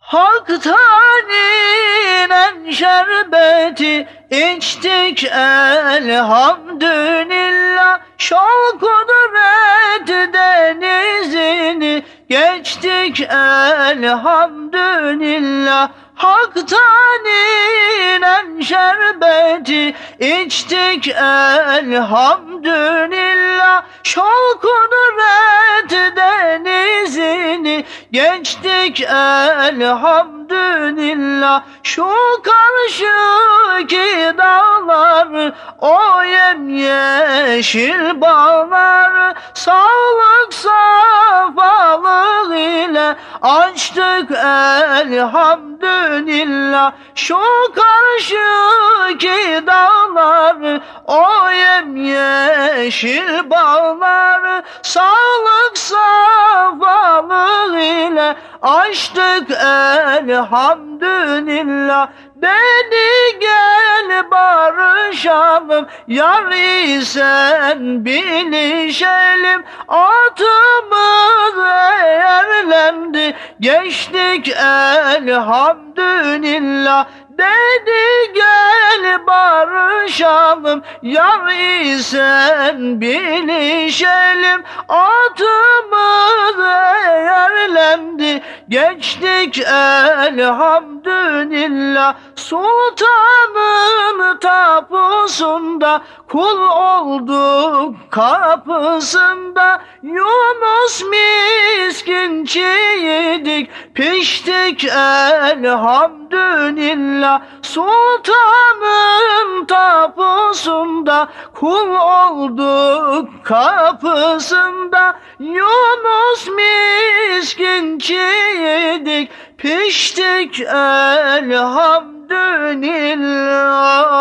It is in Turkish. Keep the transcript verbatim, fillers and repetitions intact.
Hak'tan inen şerbeti içtik elhamdülillah. Şol kudret denizini geçtik elhamdülillah. Hak'tan inen şerbeti içtik elhamdülillah. Şol kudret denizini geçtik elhamdülillah. Şu karşıki dağlar, o yemyeşil bağlar, sağlık safalık ile açtık elhamdülillah. Şu karşıki dağlar, o yemyeşil bağlar, sağlık safalık ile açtık elhamdülillah. Beni gel barışalım, yar isen bilişelim. Atımız eğerlendi, geçtik elhamdülillah. Beni gel barışalım, yar isen bilişelim. Atımız eğerlendi, geçtik elhamdülillah. Sultanın tapusunda kul olduk kapısında. Yunus miskin çiğdik, piştik elhamdülillah. Sultanın tapusunda kul olduk kapısında. Yunus miskin çiğdik, piştik elhamdülillah.